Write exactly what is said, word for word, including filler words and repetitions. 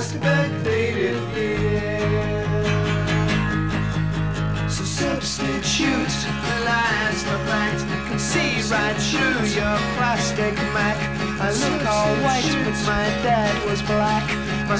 spectated here. So substitute lies for fact, can see right through your plastic Mac. I look all white, but my dad was black.